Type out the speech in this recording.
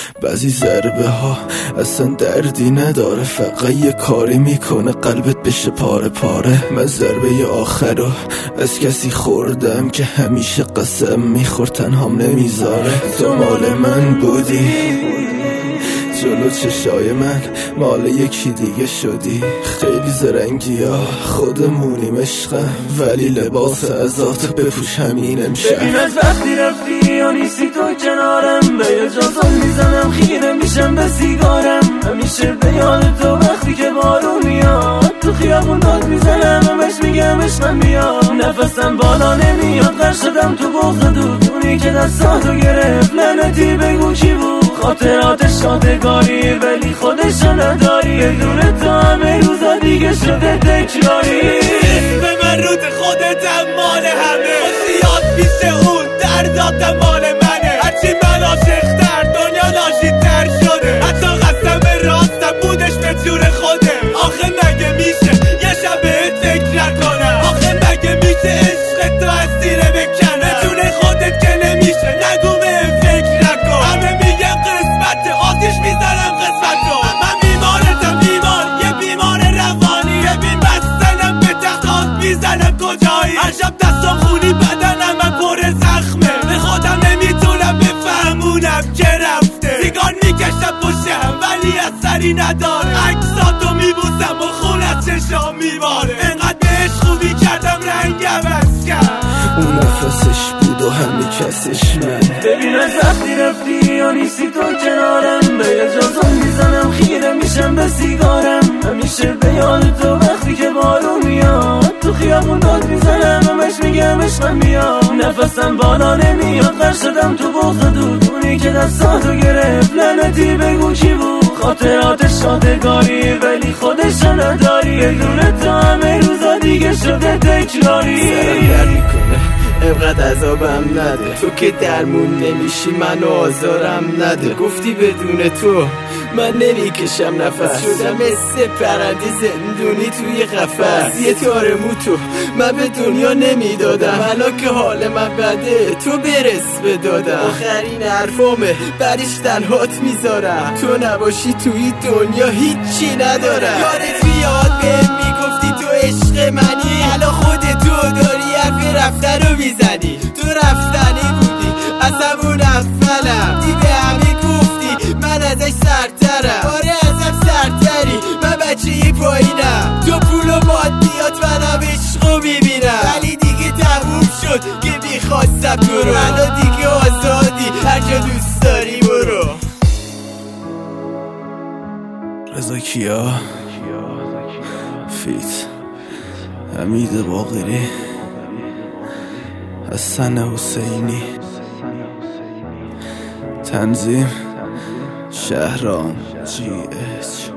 بعضی ضربه ها اصلا دردی نداره، فقط یه کاری میکنه قلبت بشه پاره پاره. من ضربه آخر رو از کسی خوردم که همیشه قسم میخورد تنهام نمیذاره. تو مال من بودی، جلو چشای من مال یکی دیگه شدی. خیلی زرنگی ها خودمونیم عشقم، ولی لباس ازات بپوش همین امشب. ببین از وقتی رفتی یا نیستی تو کنارم، به یه جازم میزنم خیره میشم به سیگارم. همیشه به یاد تو وقتی که بارون میاد، تو خیابون داد میزنم همش میگم عشقم بیاد. نفسم بالا نمیاد غرق شدم تو بغض دود، اونی که دستاتو گرفت لعنتی بگو کی بود. خاطرات شادگاری ولی خودشو نداری، یه دونه تو همه روزا دیگه شده تکراری. اسم من رود خودتم مال همه، زیاد پیش اون درداتم مال منه. هرچی من عاشق‌تر دنیا ناشی‌تر شده، حتی قسم راستم بودش به جور خودم. آخه مگه میشه یه شب بهت فکر نکنم؟ آخه مگه میشه عشق تو از سیره بکنم؟ به جون خودت که نمیشه نگو به فکر نکن. همه میگن قسمت آتیش میزنم قسمتو، من بیمارتم بیمار، یه بیمار روانی. ببین بستنم به تخت میزنم کجایی؟ هر شب دستم خونی بدنم من پر زخمه، به خودم نمیتونم بفهمونم که رفته. سیگار میکشم پشتم ولی اثری نداره، عکساتو میبوسم و خون از چشام میباره. انقدر بهش خوبی کردم رنگم از کرد، اون نفسش بود و همه کسش من. ببین از وقتی رفتی یا نیستی تو کنارم، به یه جازم میزنم خیره میشم به سیگارم. همیشه به یاد تو وقتی که بارون میاد، تو خیابون داد میزنم همش میگم عشقم بیاد. نفسم بالا نمیاد غرق شدم تو بغض دود، اونی که دستاتو گرفت لعنتی بگو کی بود. خاطرات شادگاری ولی خودشو نداری، یه دونه تو همه روزا دیگه شده تکراری. سرم در میکنه اینقدر عذابم نده، تو که درمون نمیشی منو آزارم نده. گفتی بدون تو من نمیکشم نفس، شدم مثل پرنده زندونی توی قفس. یه تار موتو من به دنیا نمیدادم، حالا که حال من بده تو برس به دادم. آخرین حرفامه بعدش تنهات میذارم، تو نباشی توی دنیا هیچی ندارم. یادت بیاد بهم میگفتی تو عشق منی، حالا خودتو داری حرف رفتن رو میزنی. تو رفتنی بودی از همون اولم، دیگه همه گفتی من ازش سرترم. آره ازم سرتری، من بچه پایینم. تو پول و مادیات منم عشقو میبینم، ولی دیگه تموم شد که میخواستم تو رو. الان دیگه آزادی هر جا دوست داری برو. رضا کیا فیت حمید باقری حسن حسینی، تنظیم شهرام GH.